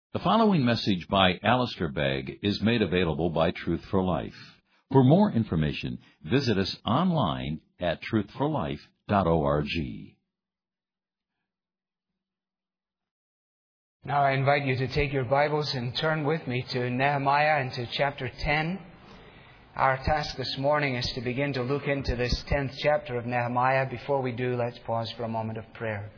The following message by Alistair Begg is made available by Truth for Life. For more information, visit us online at truthforlife.org. Now I invite you to take your Bibles and turn with me to Nehemiah and to chapter 10. Our task this morning is to begin to look into this 10th chapter of Nehemiah. Before we do, let's pause for a moment of prayer.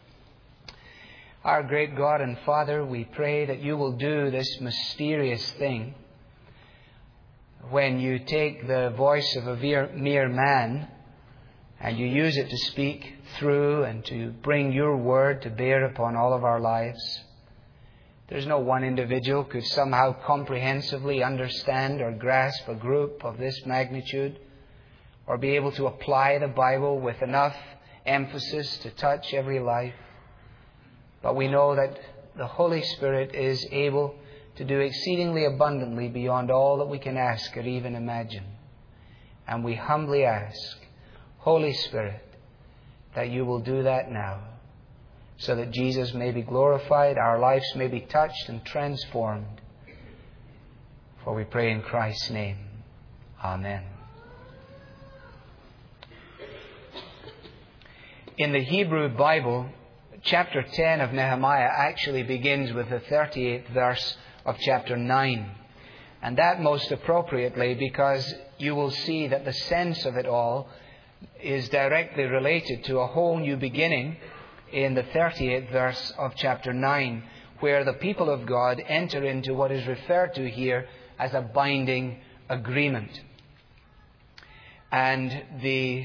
Our great God and Father, we pray that you will do this mysterious thing when you take the voice of a mere man and you use it to speak through and to bring your word to bear upon all of our lives. There's no one individual could somehow comprehensively understand or grasp a group of this magnitude or be able to apply the Bible with enough emphasis to touch every life. But we know that the Holy Spirit is able to do exceedingly abundantly beyond all that we can ask or even imagine. And we humbly ask, Holy Spirit, that you will do that now, so that Jesus may be glorified, our lives may be touched and transformed. For we pray in Christ's name. Amen. In the Hebrew Bible, chapter 10 of Nehemiah actually begins with the 38th verse of chapter 9. And that most appropriately because you will see that the sense of it all is directly related to a whole new beginning in the 38th verse of chapter 9, where the people of God enter into what is referred to here as a binding agreement. And the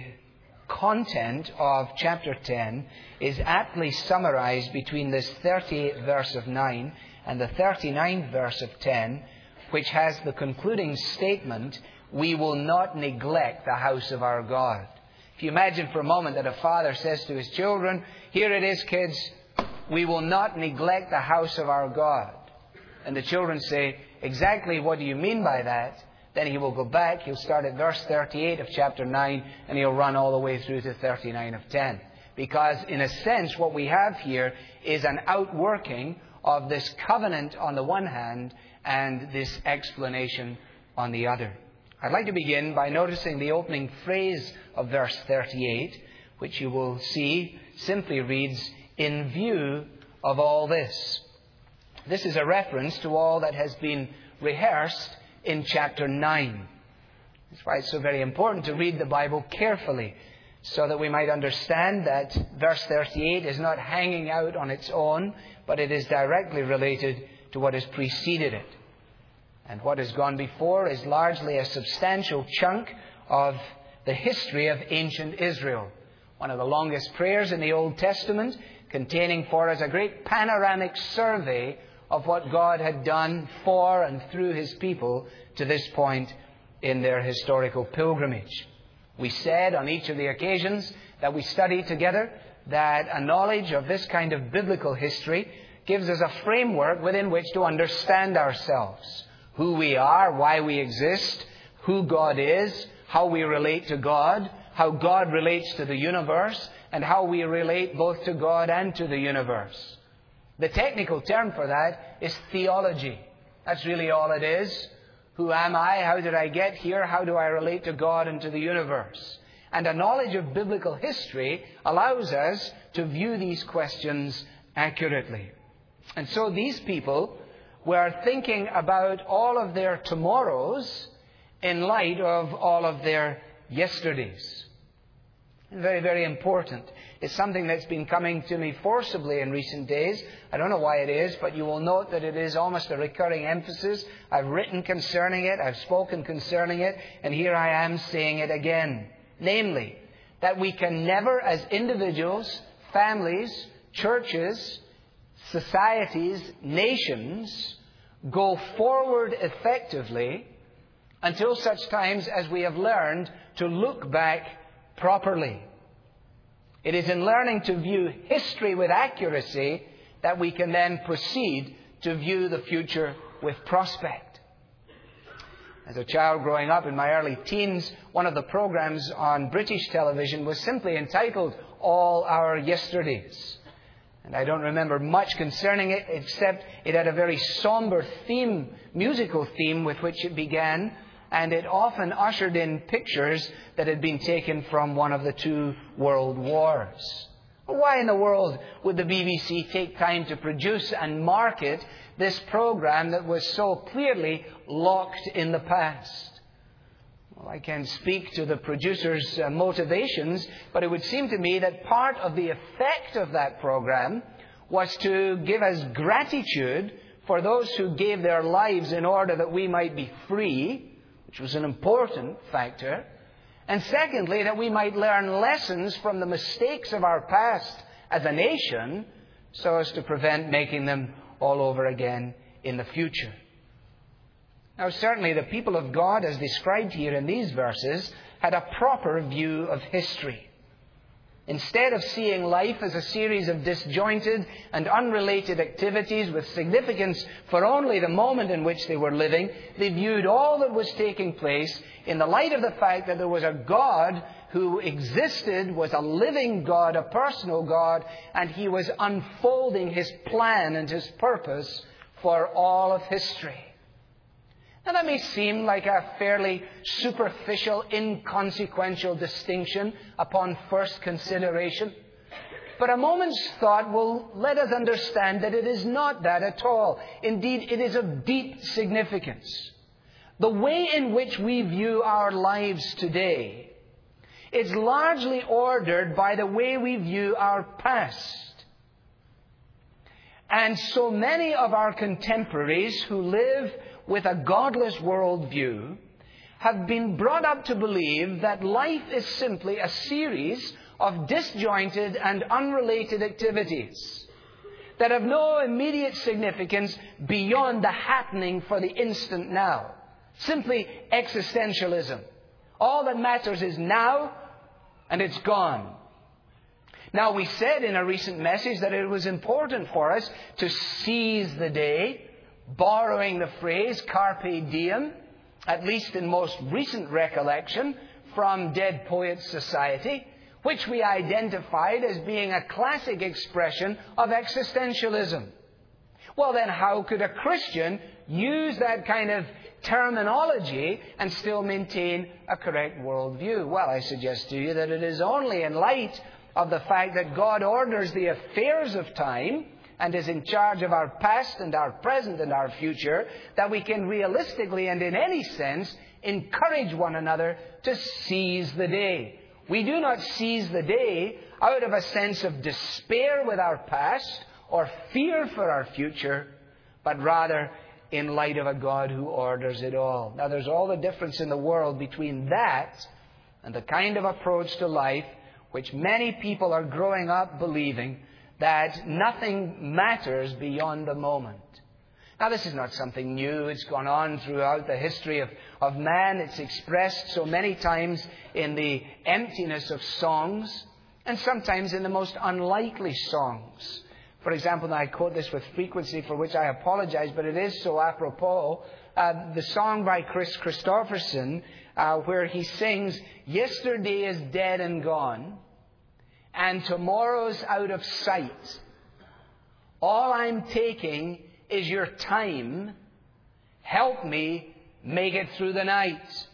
content of chapter 10 is aptly summarized between this 38th verse of 9 and the 39th verse of 10, which has the concluding statement, "We will not neglect the house of our God." If you imagine for a moment that a father says to his children, "Here it is, kids, we will not neglect the house of our God." And the children say, "Exactly what do you mean by that?" Then he will go back, he'll start at verse 38 of chapter 9, and he'll run all the way through to 39 of 10. Because in a sense, what we have here is an outworking of this covenant on the one hand, and this explanation on the other. I'd like to begin by noticing the opening phrase of verse 38, which you will see simply reads, "In view of all this." This is a reference to all that has been rehearsed in chapter 9. That's why it's so very important to read the Bible carefully, so that we might understand that verse 38 is not hanging out on its own, but it is directly related to what has preceded it. And what has gone before is largely a substantial chunk of the history of ancient Israel. One of the longest prayers in the Old Testament, containing for us a great panoramic survey of what God had done for and through His people to this point in their historical pilgrimage. We said on each of the occasions that we studied together that a knowledge of this kind of biblical history gives us a framework within which to understand ourselves, who we are, why we exist, who God is, how we relate to God, how God relates to the universe, and how we relate both to God and to the universe. The technical term for that is theology. That's really all it is. Who am I? How did I get here? How do I relate to God and to the universe? And a knowledge of biblical history allows us to view these questions accurately. And so these people were thinking about all of their tomorrows in light of all of their yesterdays. Very, very important. It's something that's been coming to me forcibly in recent days. I don't know why it is, but you will note that it is almost a recurring emphasis. I've written concerning it, I've spoken concerning it, and here I am saying it again. Namely, that we can never, as individuals, families, churches, societies, nations, go forward effectively until such times as we have learned to look back properly. It is in learning to view history with accuracy that we can then proceed to view the future with prospect. As a child growing up in my early teens, one of the programs on British television was simply entitled All Our Yesterdays. And I don't remember much concerning it, except it had a very somber theme, musical theme with which it began. And it often ushered in pictures that had been taken from one of the two world wars. Why in the world would the BBC take time to produce and market this program that was so clearly locked in the past? Well, I can't speak to the producer's motivations, but it would seem to me that part of the effect of that program was to give us gratitude for those who gave their lives in order that we might be free, which was an important factor. And secondly, that we might learn lessons from the mistakes of our past as a nation so as to prevent making them all over again in the future. Now, certainly the people of God, as described here in these verses, had a proper view of history. Instead of seeing life as a series of disjointed and unrelated activities with significance for only the moment in which they were living, they viewed all that was taking place in the light of the fact that there was a God who existed, was a living God, a personal God, and He was unfolding His plan and His purpose for all of history. Now, that may seem like a fairly superficial, inconsequential distinction upon first consideration. But a moment's thought will let us understand that it is not that at all. Indeed, it is of deep significance. The way in which we view our lives today is largely ordered by the way we view our past. And so many of our contemporaries who live with a godless worldview have been brought up to believe that life is simply a series of disjointed and unrelated activities that have no immediate significance beyond the happening for the instant now. Simply existentialism. All that matters is now, and it's gone. Now, we said in a recent message that it was important for us to seize the day, borrowing the phrase carpe diem, at least in most recent recollection, from Dead Poets Society, which we identified as being a classic expression of existentialism. Well, then how could a Christian use that kind of terminology and still maintain a correct worldview? Well, I suggest to you that it is only in light of the fact that God orders the affairs of time and is in charge of our past and our present and our future, that we can realistically and in any sense encourage one another to seize the day. We do not seize the day out of a sense of despair with our past or fear for our future, but rather in light of a God who orders it all. Now, there's all the difference in the world between that and the kind of approach to life which many people are growing up believing, that nothing matters beyond the moment. Now, this is not something new. It's gone on throughout the history of man. It's expressed so many times in the emptiness of songs, and sometimes in the most unlikely songs. For example, and I quote this with frequency, for which I apologize, but it is so apropos, the song by Chris Christopherson, where he sings, "Yesterday is dead and gone, and tomorrow's out of sight. All I'm taking is your time. Help me make it through the night."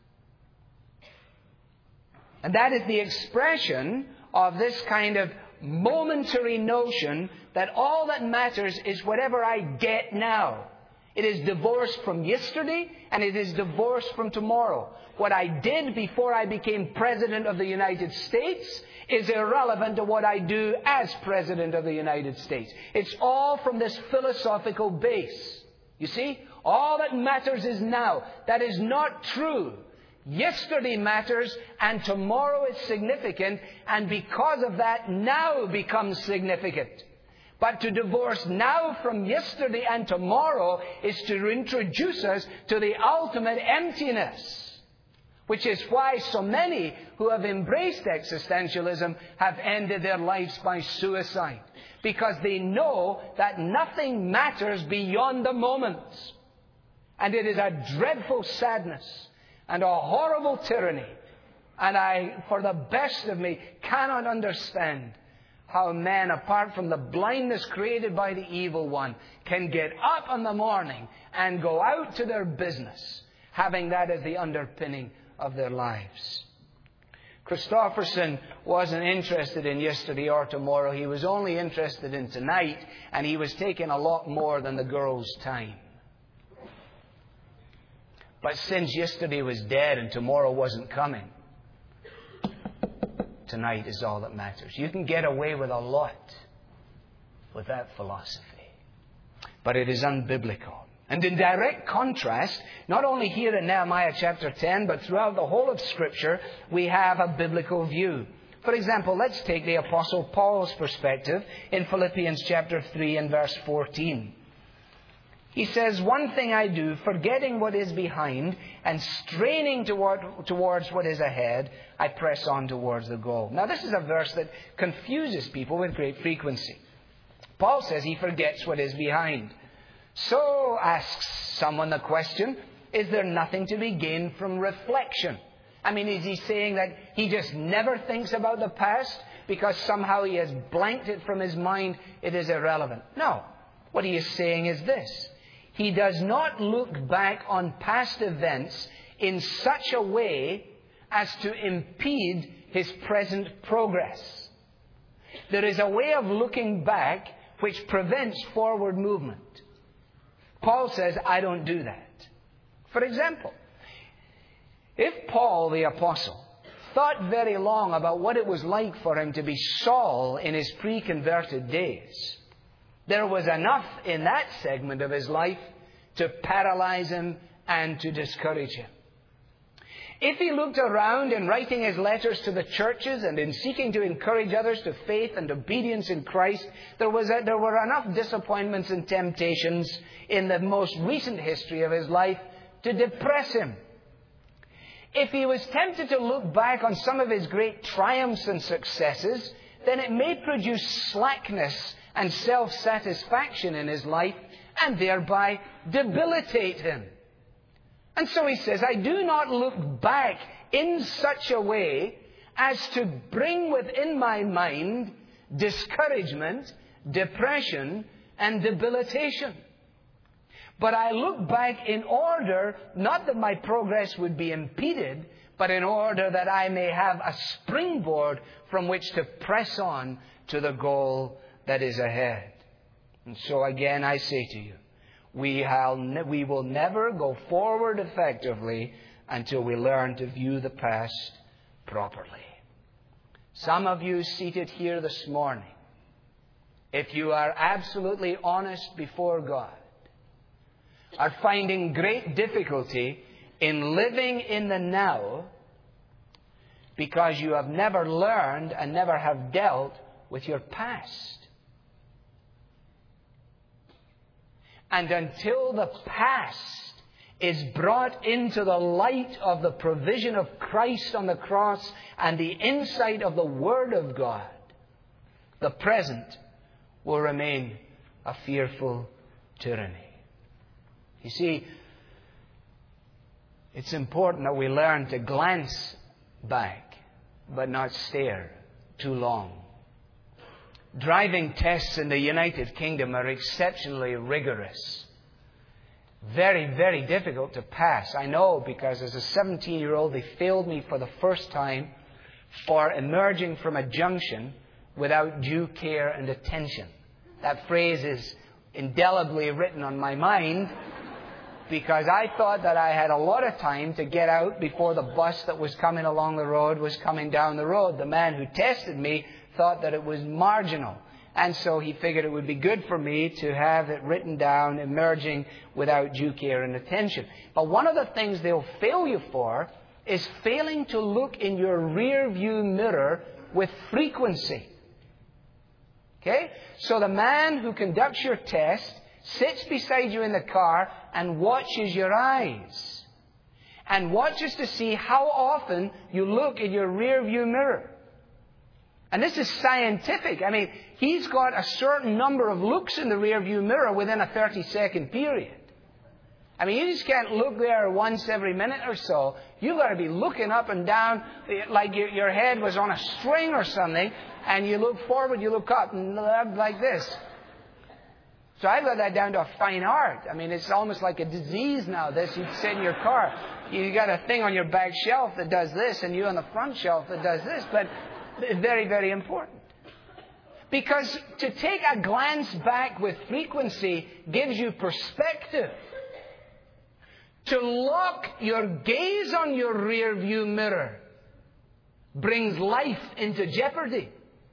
And that is the expression of this kind of momentary notion that all that matters is whatever I get now. It is divorced from yesterday, and it is divorced from tomorrow. What I did before I became President of the United States is irrelevant to what I do as President of the United States. It's all from this philosophical base. You see? All that matters is now. That is not true. Yesterday matters, and tomorrow is significant, and because of that, now becomes significant. But to divorce now from yesterday and tomorrow is to introduce us to the ultimate emptiness, which is why so many who have embraced existentialism have ended their lives by suicide, because they know that nothing matters beyond the moment. And it is a dreadful sadness and a horrible tyranny. And I, for the best of me, cannot understand how men, apart from the blindness created by the evil one, can get up in the morning and go out to their business, having that as the underpinning of their lives. Christofferson wasn't interested in yesterday or tomorrow. He was only interested in tonight, and he was taking a lot more than the girl's time. But since yesterday was dead and tomorrow wasn't coming, tonight is all that matters. You can get away with a lot with that philosophy. But it is unbiblical. And in direct contrast, not only here in Nehemiah chapter 10, but throughout the whole of Scripture, we have a biblical view. For example, let's take the Apostle Paul's perspective in Philippians chapter 3 and verse 14. He says, "One thing I do, forgetting what is behind and straining towards what is ahead, I press on towards the goal." Now, this is a verse that confuses people with great frequency. Paul says he forgets what is behind. So, asks someone the question, is there nothing to be gained from reflection? I mean, is he saying that he just never thinks about the past because somehow he has blanked it from his mind, it is irrelevant? No. What he is saying is this. He does not look back on past events in such a way as to impede his present progress. There is a way of looking back which prevents forward movement. Paul says, I don't do that. For example, if Paul the Apostle thought very long about what it was like for him to be Saul in his pre-converted days, there was enough in that segment of his life to paralyze him and to discourage him. If he looked around in writing his letters to the churches and in seeking to encourage others to faith and obedience in Christ, there were enough disappointments and temptations in the most recent history of his life to depress him. If he was tempted to look back on some of his great triumphs and successes, then it may produce slackness and self-satisfaction in his life and thereby debilitate him. And so he says, I do not look back in such a way as to bring within my mind discouragement, depression, and debilitation. But I look back in order, not that my progress would be impeded, but in order that I may have a springboard from which to press on to the goal that is ahead. And so again, I say to you, we will never go forward effectively until we learn to view the past properly. Some of you seated here this morning, if you are absolutely honest before God, are finding great difficulty in living in the now because you have never learned and never have dealt with your past. And until the past is brought into the light of the provision of Christ on the cross and the insight of the Word of God, the present will remain a fearful tyranny. You see, it's important that we learn to glance back, but not stare too long. Driving tests in the United Kingdom are exceptionally rigorous. Very, very difficult to pass. I know, because as a 17-year-old, they failed me for the first time for emerging from a junction without due care and attention. That phrase is indelibly written on my mind because I thought that I had a lot of time to get out before the bus that was coming along the road was coming down the road. The man who tested me thought that it was marginal. And so he figured it would be good for me to have it written down, emerging without due care and attention. But one of the things they'll fail you for is failing to look in your rear view mirror with frequency. Okay? So the man who conducts your test sits beside you in the car and watches your eyes. And watches to see how often you look in your rear view mirror. And this is scientific. I mean, he's got a certain number of looks in the rear view mirror within a 30-second period. I mean, you just can't look there once every minute or so. You've got to be looking up and down like your head was on a string or something, and you look forward, you look up, and like this. So I've got that down to a fine art. I mean, it's almost like a disease now, this. You'd sit in your car. You got a thing on your back shelf that does this, and you on the front shelf that does this. But it's very, very important. Because to take a glance back with frequency gives you perspective. To lock your gaze on your rear view mirror brings life into jeopardy.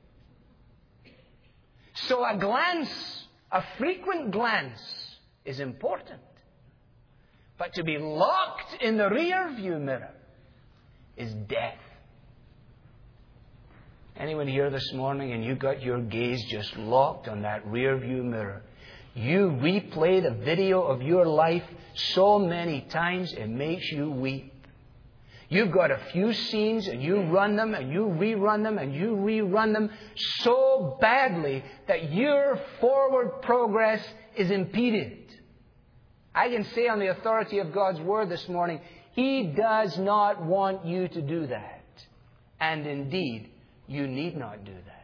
So a glance, a frequent glance, is important. But to be locked in the rear view mirror is death. Anyone here this morning and you got your gaze just locked on that rear view mirror? You replay the video of your life so many times it makes you weep. You've got a few scenes and you run them and you rerun them and you rerun them so badly that your forward progress is impeded. I can say on the authority of God's Word this morning, He does not want you to do that. And indeed, you need not do that.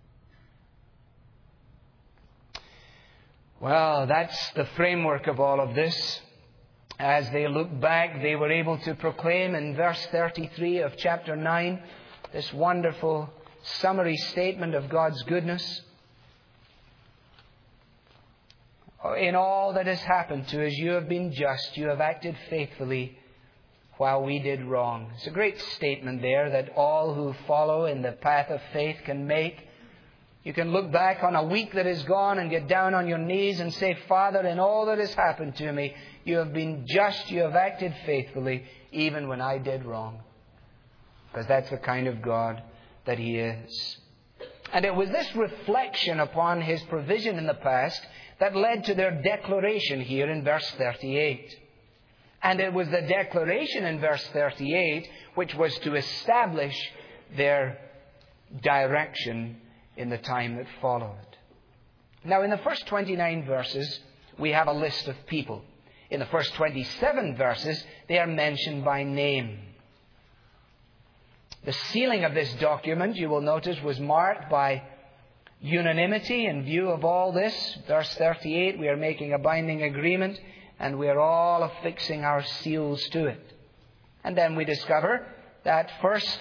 Well, that's the framework of all of this. As they look back, they were able to proclaim in verse 33 of chapter 9 this wonderful summary statement of God's goodness. In all that has happened to us, you have been just, you have acted faithfully while we did wrong. It's a great statement there that all who follow in the path of faith can make. You can look back on a week that is gone and get down on your knees and say, Father, in all that has happened to me, you have been just, you have acted faithfully, even when I did wrong. Because that's the kind of God that He is. And it was this reflection upon His provision in the past that led to their declaration here in verse 38. And it was the declaration in verse 38 which was to establish their direction in the time that followed. Now, in the first 29 verses, we have a list of people. In the first 27 verses, they are mentioned by name. The sealing of this document, you will notice, was marked by unanimity in view of all this. Verse 38, we are making a binding agreement, and we are all affixing our seals to it. And then we discover that first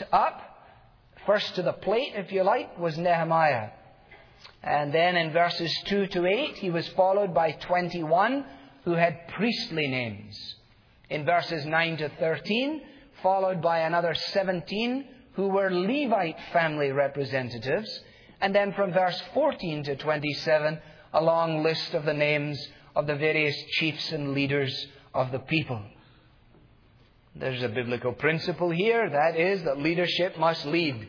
to the plate, if you like, was Nehemiah. And then in verses 2 to 8, he was followed by 21 who had priestly names. In verses 9 to 13, followed by another 17 who were Levite family representatives. And then from verse 14 to 27, a long list of the names of the various chiefs and leaders of the people. There's a biblical principle here, that is that leadership must lead.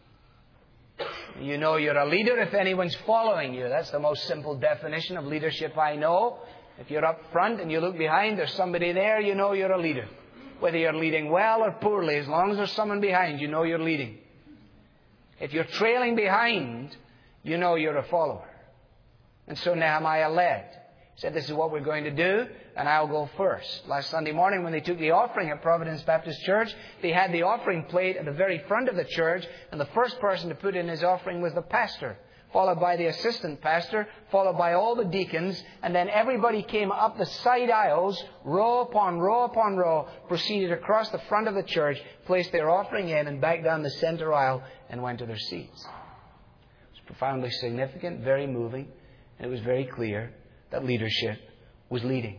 You know you're a leader if anyone's following you. That's the most simple definition of leadership I know. If you're up front and you look behind, there's somebody there, you know you're a leader. Whether you're leading well or poorly, as long as there's someone behind, you know you're leading. If you're trailing behind, you know you're a follower. And so Nehemiah led. He said, this is what we're going to do, and I'll go first. Last Sunday morning when they took the offering at Providence Baptist Church, they had the offering plate at the very front of the church, and the first person to put in his offering was the pastor, followed by the assistant pastor, followed by all the deacons, and then everybody came up the side aisles, row upon row upon row, proceeded across the front of the church, placed their offering in, and back down the center aisle, and went to their seats. It was profoundly significant, very moving, and it was very clear that leadership was leading.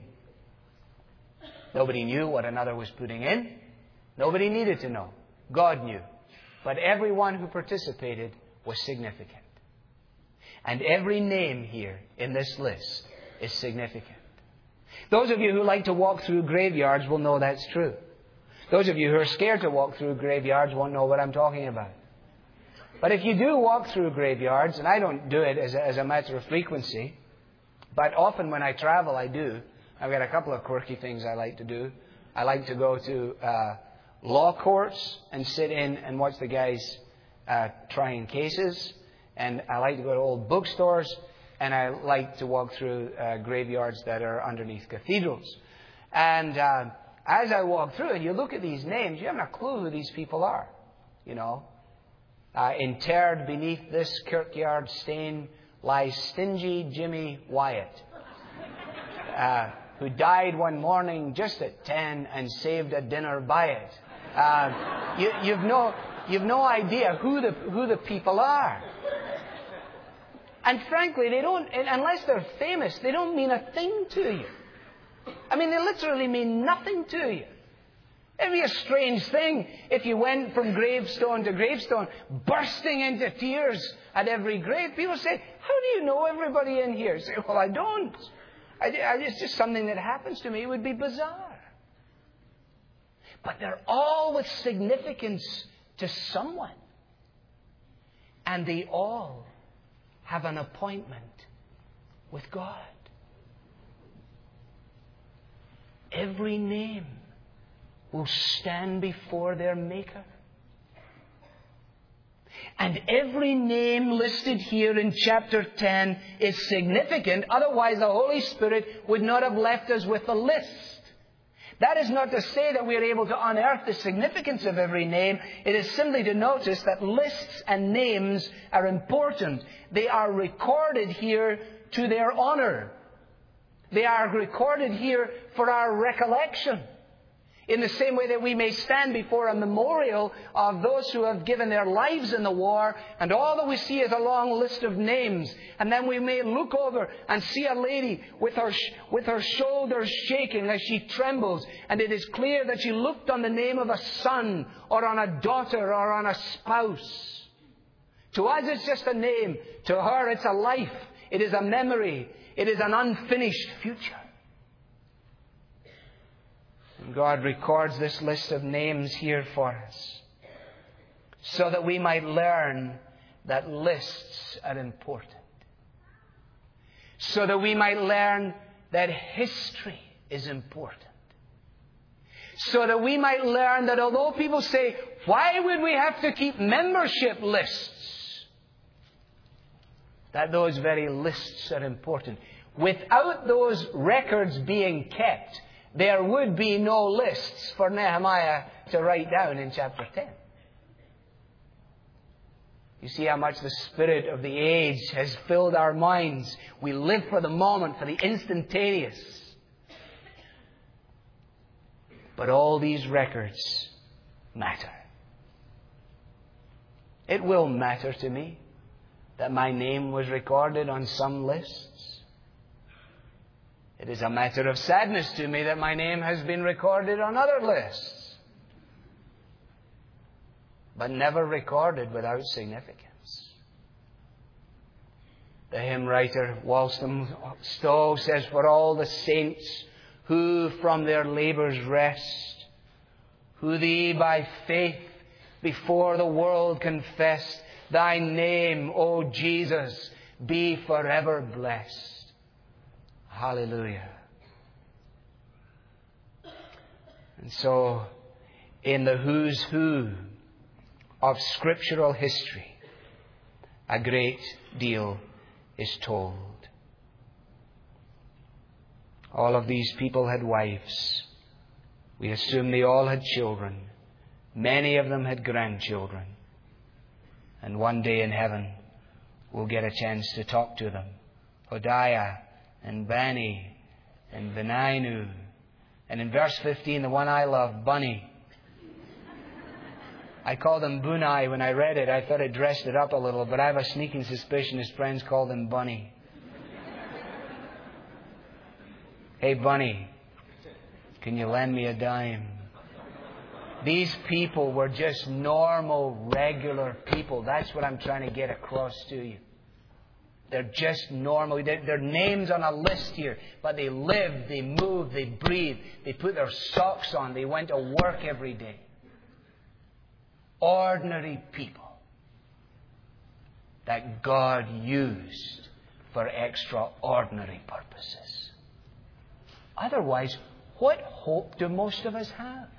Nobody knew what another was putting in. Nobody needed to know. God knew. But everyone who participated was significant. And every name here in this list is significant. Those of you who like to walk through graveyards will know that's true. Those of you who are scared to walk through graveyards won't know what I'm talking about. But if you do walk through graveyards, and I don't do it as a matter of frequency, but often when I travel, I do. I've got a couple of quirky things I like to do. I like to go to law courts and sit in and watch the guys trying cases. And I like to go to old bookstores. And I like to walk through graveyards that are underneath cathedrals. And as I walk through it, you look at these names, you haven't a clue who these people are. You know, interred beneath this kirkyard stone lies Stingy Jimmy Wyatt, who died one morning just at 10 and saved a dinner by it. You've no idea who the people are. And frankly, they don't, unless they're famous, they don't mean a thing to you. I mean, they literally mean nothing to you. It'd be a strange thing if you went from gravestone to gravestone, bursting into tears at every grave. People say, how do you know everybody in here? I say, well, I don't. It's just something that happens to me. It would be bizarre. But they're all with significance to someone. And they all have an appointment with God. Every name will stand before their Maker. And every name listed here in chapter 10 is significant. Otherwise, the Holy Spirit would not have left us with a list. That is not to say that we are able to unearth the significance of every name. It is simply to notice that lists and names are important. They are recorded here to their honor. They are recorded here for our recollection. In the same way that we may stand before a memorial of those who have given their lives in the war, and all that we see is a long list of names. And then we may look over and see a lady with her shoulders shaking as she trembles. And it is clear that she looked on the name of a son, or on a daughter, or on a spouse. To us it's just a name. To her it's a life. It is a memory. It is an unfinished future. God records this list of names here for us so that we might learn that lists are important. So that we might learn that history is important. So that we might learn that although people say, why would we have to keep membership lists? That those very lists are important. Without those records being kept, there would be no lists for Nehemiah to write down in chapter 10. You see how much the spirit of the age has filled our minds. We live for the moment, for the instantaneous. But all these records matter. It will matter to me that my name was recorded on some lists. It is a matter of sadness to me that my name has been recorded on other lists, but never recorded without significance. The hymn writer Walston Stowe says, for all the saints who from their labours rest, who Thee by faith before the world confessed, Thy name, O Jesus, be forever blessed. Hallelujah. And so, in the who's who of scriptural history, a great deal is told. All of these people had wives. We assume they all had children. Many of them had grandchildren. And one day in heaven, we'll get a chance to talk to them. Hodiah and Bani and Beninu. And in verse 15, the one I love, Bunny. I called him Bunai when I read it. I thought it dressed it up a little, but I have a sneaking suspicion his friends called him Bunny. Hey, Bunny, can you lend me a dime? These people were just normal, regular people. That's what I'm trying to get across to you. They're just normal. Their names on a list here. But they lived, they moved, they breathed. They put their socks on. They went to work every day. Ordinary people that God used for extraordinary purposes. Otherwise, what hope do most of us have?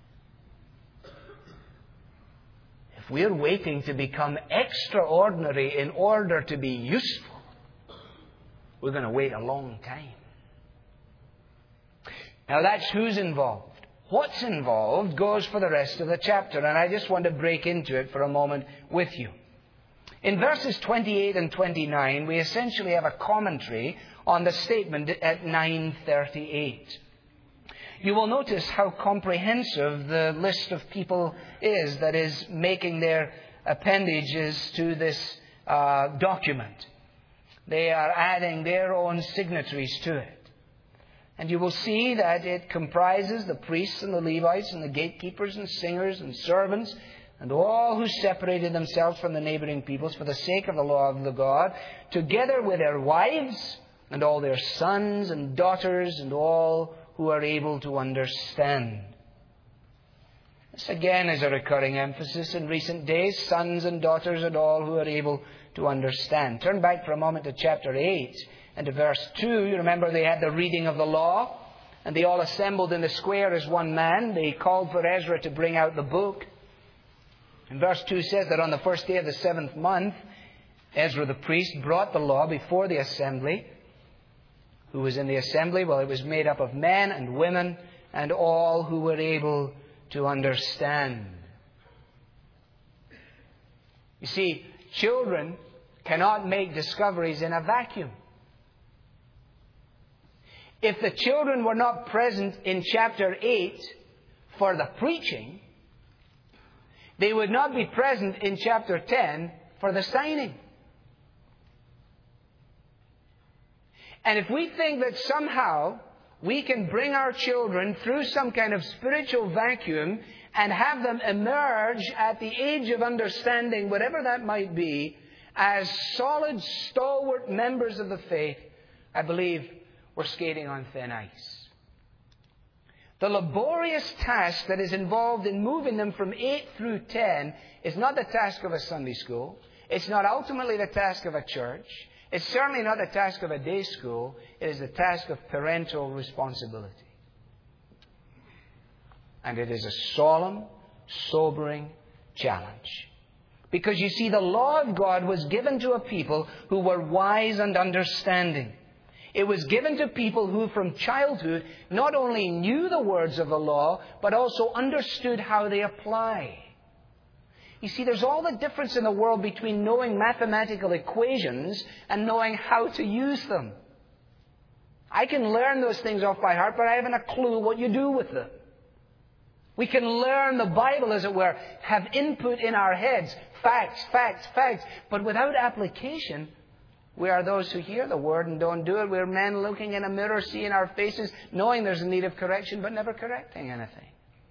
If we're waiting to become extraordinary in order to be useful, we're going to wait a long time. Now that's who's involved. What's involved goes for the rest of the chapter, and I just want to break into it for a moment with you. In verses 28 and 29, we essentially have a commentary on the statement at 9:38. You will notice how comprehensive the list of people is that is making their appendages to this document. They are adding their own signatories to it. And you will see that it comprises the priests and the Levites and the gatekeepers and singers and servants and all who separated themselves from the neighboring peoples for the sake of the law of the God, together with their wives and all their sons and daughters and all who are able to understand. This again is a recurring emphasis in recent days, sons and daughters and all who are able to understand. Turn back for a moment to chapter 8 and to verse 2. You remember they had the reading of the law, and they all assembled in the square as one man. They called for Ezra to bring out the book. And verse 2 says that on the first day of the 7th month, Ezra the priest brought the law before the assembly. Who was in the assembly? Well, it was made up of men and women and all who were able to understand. You see, children cannot make discoveries in a vacuum. If the children were not present in chapter 8 for the preaching, they would not be present in chapter 10 for the signing. And if we think that somehow we can bring our children through some kind of spiritual vacuum and have them emerge at the age of understanding, whatever that might be, as solid, stalwart members of the faith, I believe we're skating on thin ice. The laborious task that is involved in moving them from 8 through 10 is not the task of a Sunday school. It's not ultimately the task of a church. It's certainly not the task of a day school. It is the task of parental responsibility. And it is a solemn, sobering challenge. Because you see, the law of God was given to a people who were wise and understanding. It was given to people who from childhood not only knew the words of the law, but also understood how they apply. You see, there's all the difference in the world between knowing mathematical equations and knowing how to use them. I can learn those things off by heart, but I haven't a clue what you do with them. We can learn the Bible, as it were, have input in our heads, facts, facts, facts, but without application, we are those who hear the word and don't do it. We're men looking in a mirror, seeing our faces, knowing there's a need of correction, but never correcting anything.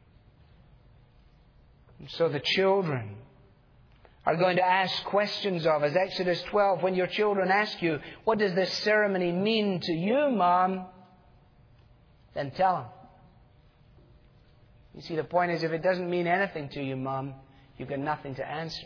And so the children are going to ask questions of us. Exodus 12, when your children ask you, what does this ceremony mean to you, Mom? Then tell them. You see, the point is, if it doesn't mean anything to you, Mom, you've got nothing to answer.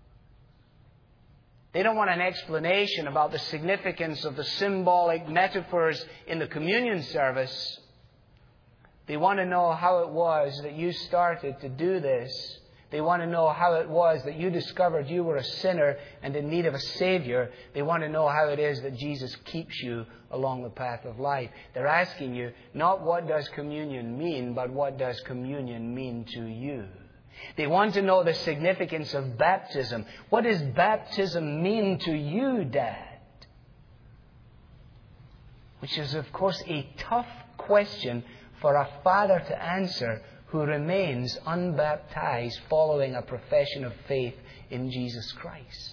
They don't want an explanation about the significance of the symbolic metaphors in the communion service. They want to know how it was that you started to do this. They want to know how it was that you discovered you were a sinner and in need of a Savior. They want to know how it is that Jesus keeps you along the path of life. They're asking you, not what does communion mean, but what does communion mean to you? They want to know the significance of baptism. What does baptism mean to you, Dad? Which is, of course, a tough question for a father to answer who remains unbaptized following a profession of faith in Jesus Christ.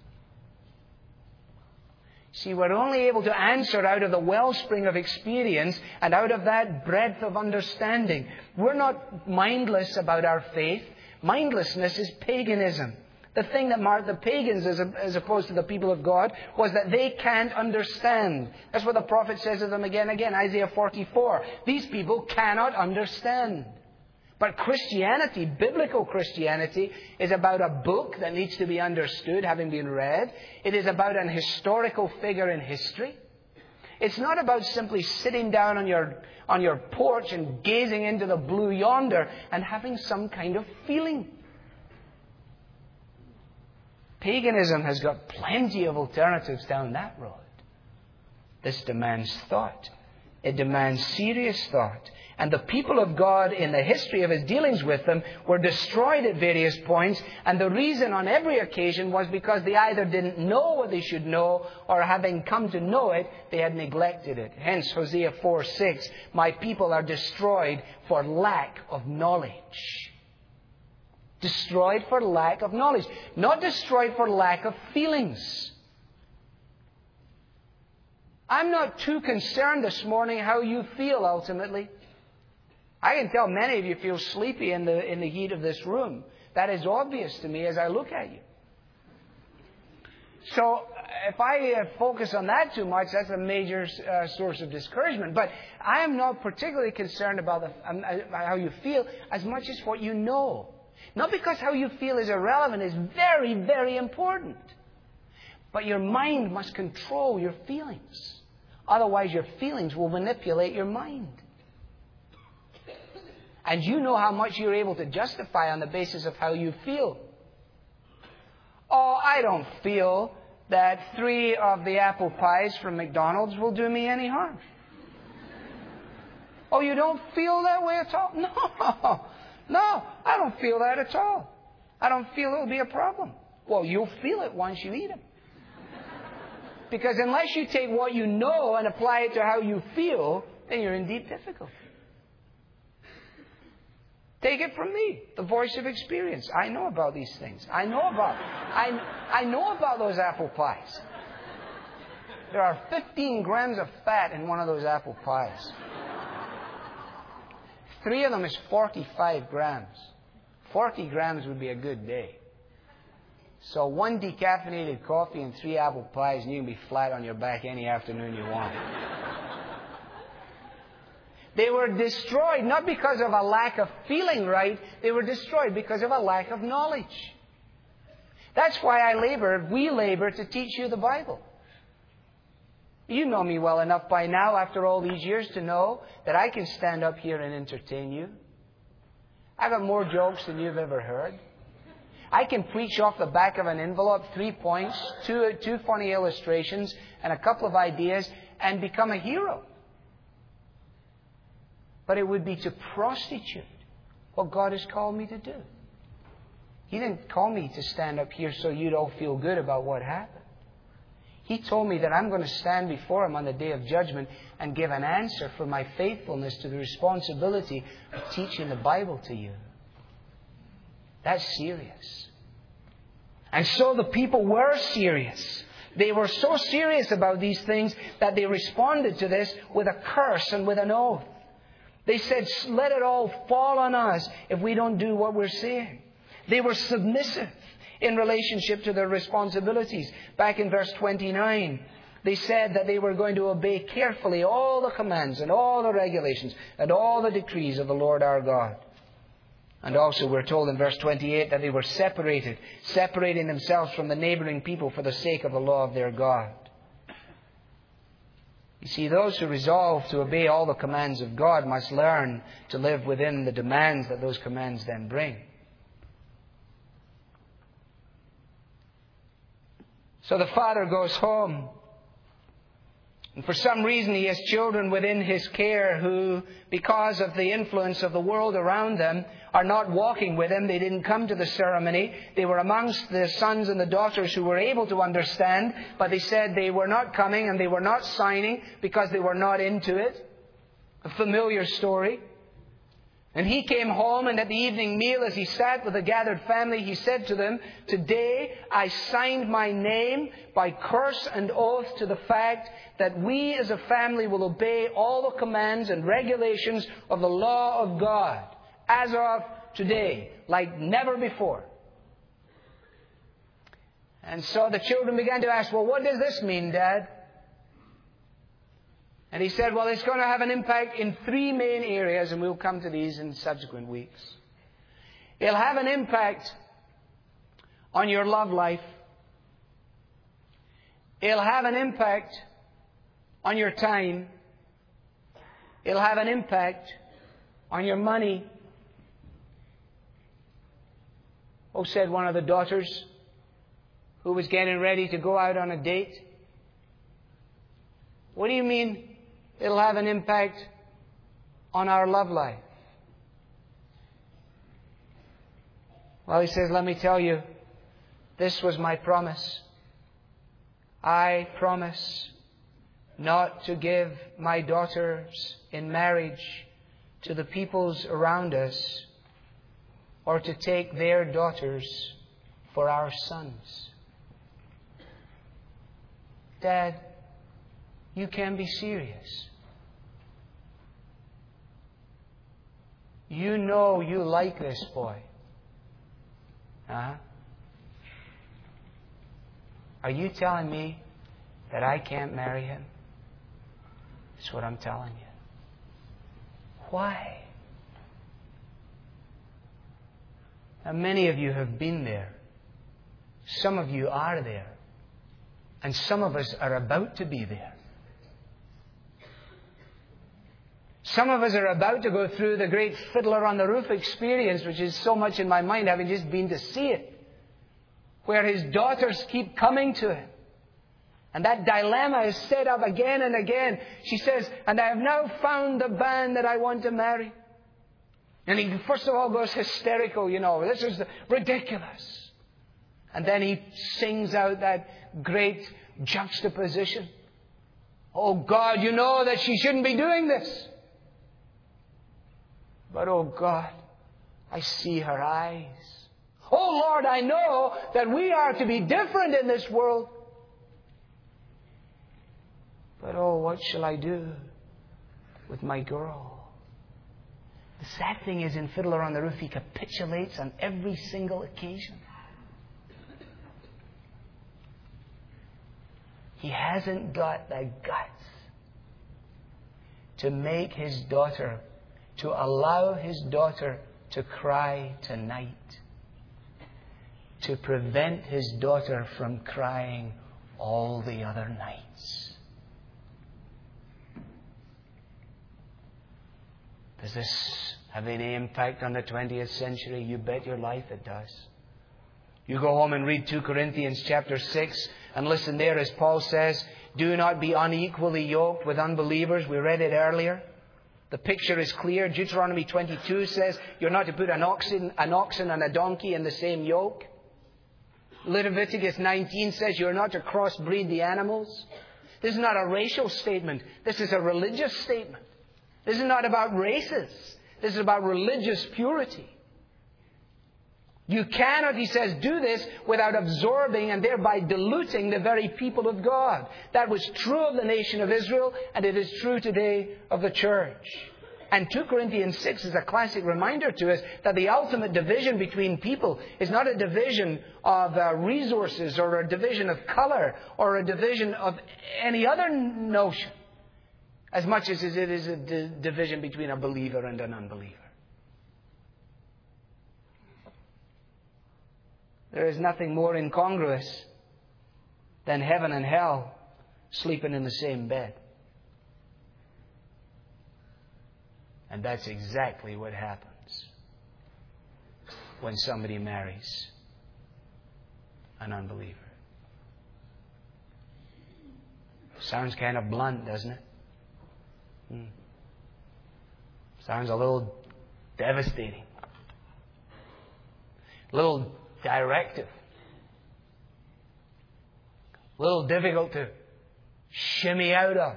See, we're only able to answer out of the wellspring of experience and out of that breadth of understanding. We're not mindless about our faith. Mindlessness is paganism. The thing that marked the pagans as opposed to the people of God was that they can't understand. That's what the prophet says of them again and again. Isaiah 44. These people cannot understand. But Christianity, biblical Christianity, is about a book that needs to be understood, having been read. It is about an historical figure in history. It's not about simply sitting down on your porch and gazing into the blue yonder and having some kind of feeling. Paganism has got plenty of alternatives down that road. This demands thought. It demands serious thought. And the people of God, in the history of His dealings with them, were destroyed at various points. And the reason on every occasion was because they either didn't know what they should know, or having come to know it, they had neglected it. Hence, Hosea 4:6, my people are destroyed for lack of knowledge. Destroyed for lack of knowledge. Not destroyed for lack of feelings. I'm not too concerned this morning how you feel ultimately. I can tell many of you feel sleepy in the heat of this room. That is obvious to me as I look at you. So if I focus on that too much, that's a major source of discouragement. But I am not particularly concerned about how you feel as much as what you know. Not because how you feel is irrelevant, it's very, very important. But your mind must control your feelings. Otherwise, your feelings will manipulate your mind. And you know how much you're able to justify on the basis of how you feel. Oh, I don't feel that 3 of the apple pies from McDonald's will do me any harm. Oh, you don't feel that way at all? No, I don't feel that at all. I don't feel it'll be a problem. Well, you'll feel it once you eat them. Because unless you take what you know and apply it to how you feel, then you're in deep difficulty. Take it from me, the voice of experience. I know about these things. I know about those apple pies. There are 15 grams of fat in one of those apple pies. 3 of them is 45 grams. 40 grams would be a good day. So 1 decaffeinated coffee and 3 apple pies, and you can be flat on your back any afternoon you want. They were destroyed not because of a lack of feeling right. They were destroyed because of a lack of knowledge. That's why we labor to teach you the Bible. You know me well enough by now, after all these years, to know that I can stand up here and entertain you. I've got more jokes than you've ever heard. I can preach off the back of an envelope 3 points, two funny illustrations, and a couple of ideas, and become a hero. But it would be to prostitute what God has called me to do. He didn't call me to stand up here so you'd all feel good about what happened. He told me that I'm going to stand before Him on the day of judgment and give an answer for my faithfulness to the responsibility of teaching the Bible to you. That's serious. And so the people were serious. They were so serious about these things that they responded to this with a curse and with an oath. They said, let it all fall on us if we don't do what we're saying. They were submissive in relationship to their responsibilities. Back in verse 29, they said that they were going to obey carefully all the commands and all the regulations and all the decrees of the Lord our God. And also we're told in verse 28 that they were separating themselves from the neighboring people for the sake of the law of their God. You see, those who resolve to obey all the commands of God must learn to live within the demands that those commands then bring. So the father goes home. And for some reason he has children within his care who, because of the influence of the world around them, are not walking with him. They didn't come to the ceremony. They were amongst the sons and the daughters who were able to understand, but they said they were not coming and they were not signing because they were not into it. A familiar story. And he came home, and at the evening meal, as he sat with the gathered family, he said to them, "Today I signed my name by curse and oath to the fact that we as a family will obey all the commands and regulations of the law of God as of today, like never before." And so the children began to ask, "Well, what does this mean, Dad?" And he said, well, it's going to have an impact in 3 main areas, and we'll come to these in subsequent weeks. It'll have an impact on your love life. It'll have an impact on your time. It'll have an impact on your money. Oh, said one of the daughters who was getting ready to go out on a date. What do you mean It'll have an impact on our love life. Well, he says, let me tell you, this was my promise. I promise not to give my daughters in marriage to the peoples around us, or to take their daughters for our sons. Dad, you can be serious. You know you like this boy. Huh? Are you telling me that I can't marry him? That's what I'm telling you. Why? Now, many of you have been there. Some of you are there. And some of us are about to be there. Some of us are about to go through the great Fiddler on the Roof experience, which is so much in my mind, having just been to see it, where his daughters keep coming to him. And that dilemma is set up again and again. She says, and I have now found the man that I want to marry. And he first of all goes hysterical, this is ridiculous. And then he sings out that great juxtaposition. Oh God, you know that she shouldn't be doing this. But oh God, I see her eyes. Oh Lord, I know that we are to be different in this world. But oh, what shall I do with my girl? The sad thing is, in Fiddler on the Roof, he capitulates on every single occasion. He hasn't got the guts to make his daughter, to allow his daughter to cry tonight, to prevent his daughter from crying all the other nights. Does this have any impact on the 20th century? You bet your life it does. You go home and read 2 Corinthians chapter 6 and listen there as Paul says, do not be unequally yoked with unbelievers. We read it earlier. The picture is clear. Deuteronomy 22 says you're not to put an oxen and a donkey in the same yoke. Leviticus 19 says you're not to crossbreed the animals. This is not a racial statement. This is a religious statement. This is not about races. This is about religious purity. You cannot, he says, do this without absorbing and thereby diluting the very people of God. That was true of the nation of Israel, and it is true today of the church. And 2 Corinthians 6 is a classic reminder to us that the ultimate division between people is not a division of resources or a division of color or a division of any other notion, as much as it is a division between a believer and an unbeliever. There is nothing more incongruous than heaven and hell sleeping in the same bed. And that's exactly what happens when somebody marries an unbeliever. Sounds kind of blunt, doesn't it? Sounds a little devastating. A little directive. A little difficult to shimmy out of.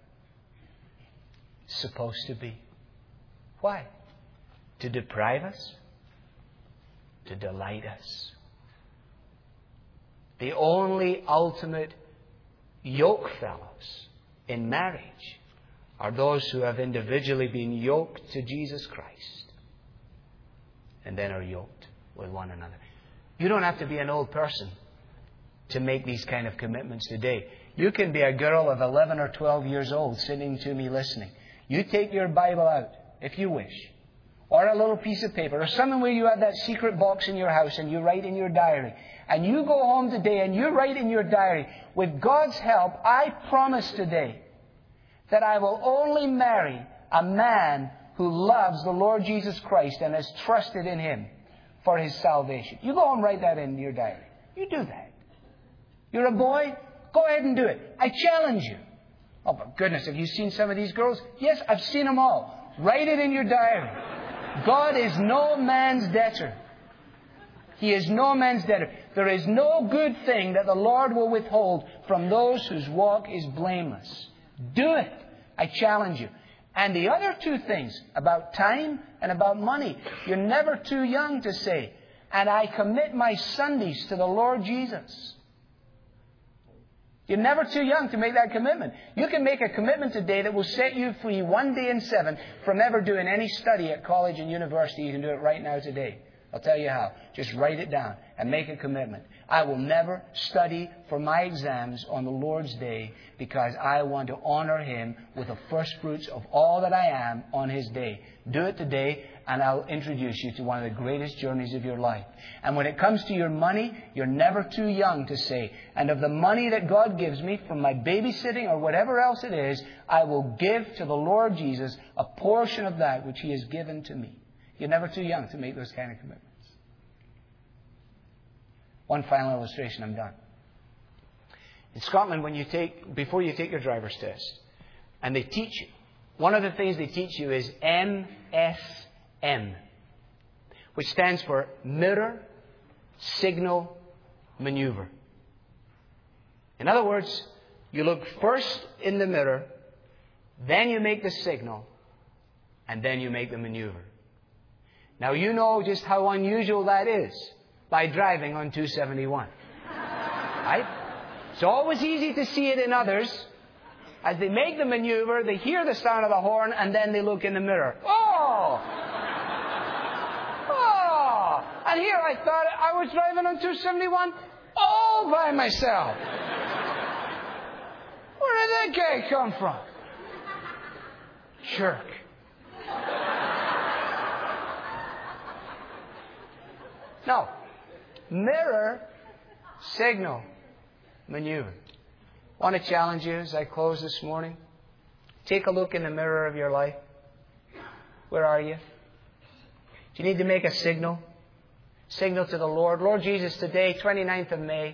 It's supposed to be. Why? To deprive us? To delight us. The only ultimate yoke fellows in marriage are those who have individually been yoked to Jesus Christ and then are yoked with one another. You don't have to be an old person to make these kind of commitments today. You can be a girl of 11 or 12 years old sitting to me listening. You take your Bible out, if you wish, or a little piece of paper, or something where you have that secret box in your house and you write in your diary. And you go home today and you write in your diary, with God's help, I promise today that I will only marry a man who loves the Lord Jesus Christ and has trusted in Him for his salvation. You go and write that in your diary. You do that. You're a boy? Go ahead and do it. I challenge you. Oh, my goodness, have you seen some of these girls? Yes, I've seen them all. Write it in your diary. God is no man's debtor. He is no man's debtor. There is no good thing that the Lord will withhold from those whose walk is blameless. Do it. I challenge you. And the other two things, about time and about money, you're never too young to say, and I commit my Sundays to the Lord Jesus. You're never too young to make that commitment. You can make a commitment today that will set you free one day in 7 from ever doing any study at college and university. You can do it right now today. I'll tell you how. Just write it down and make a commitment. I will never study for my exams on the Lord's Day because I want to honor Him with the first fruits of all that I am on His day. Do it today, and I'll introduce you to one of the greatest journeys of your life. And when it comes to your money, you're never too young to say, and of the money that God gives me from my babysitting or whatever else it is, I will give to the Lord Jesus a portion of that which He has given to me. You're never too young to make those kind of commitments. One final illustration, I'm done. In Scotland, before you take your driver's test, and they teach you, one of the things they teach you is MSM, which stands for Mirror, Signal, Maneuver. In other words, you look first in the mirror, then you make the signal, and then you make the maneuver. Now, you know just how unusual that is by driving on 271. Right? It's always easy to see it in others. As they make the maneuver, they hear the sound of the horn, and then they look in the mirror. Oh! Oh! And here I thought I was driving on 271 all by myself. Where did that guy come from? Jerk. No. Mirror, signal, maneuver. I want to challenge you as I close this morning. Take a look in the mirror of your life. Where are you? Do you need to make a signal? Signal to the Lord. Lord Jesus, today, 29th of May,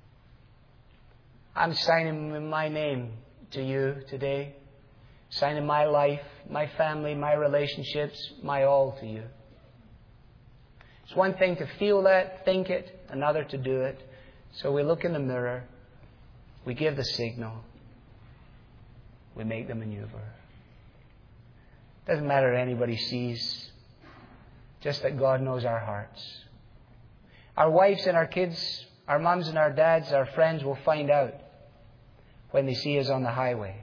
I'm signing my name to you today. Signing my life, my family, my relationships, my all to you. It's one thing to feel that, think it, another to do it. So we look in the mirror, we give the signal, we make the maneuver. Doesn't matter what anybody sees, just that God knows our hearts. Our wives and our kids, our mums and our dads, our friends will find out when they see us on the highway.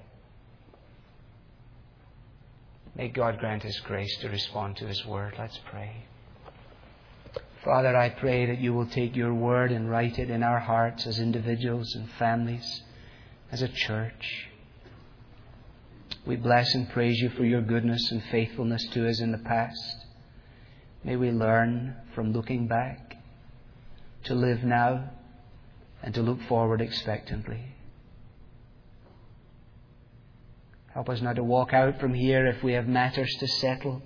May God grant us grace to respond to His Word. Let's pray. Father, I pray that you will take your Word and write it in our hearts as individuals and families, as a church. We bless and praise you for your goodness and faithfulness to us in the past. May we learn from looking back to live now and to look forward expectantly. Help us not to walk out from here if we have matters to settle.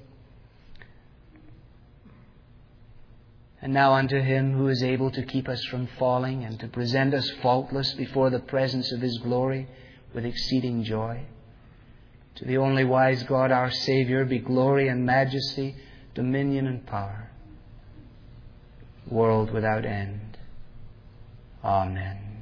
And now unto Him who is able to keep us from falling and to present us faultless before the presence of His glory with exceeding joy. To the only wise God, our Saviour, be glory and majesty, dominion and power, world without end. Amen.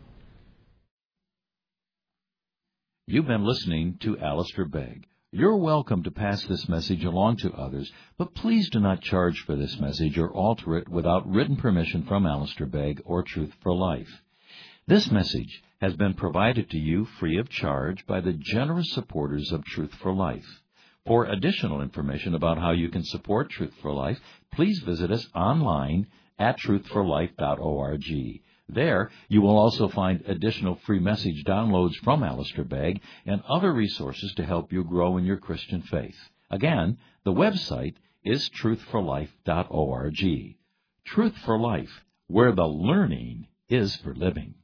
You've been listening to Alistair Begg. You're welcome to pass this message along to others, but please do not charge for this message or alter it without written permission from Alistair Begg or Truth for Life. This message has been provided to you free of charge by the generous supporters of Truth for Life. For additional information about how you can support Truth for Life, please visit us online at truthforlife.org. There, you will also find additional free message downloads from Alistair Begg and other resources to help you grow in your Christian faith. Again, the website is truthforlife.org. Truth for Life, where the learning is for living.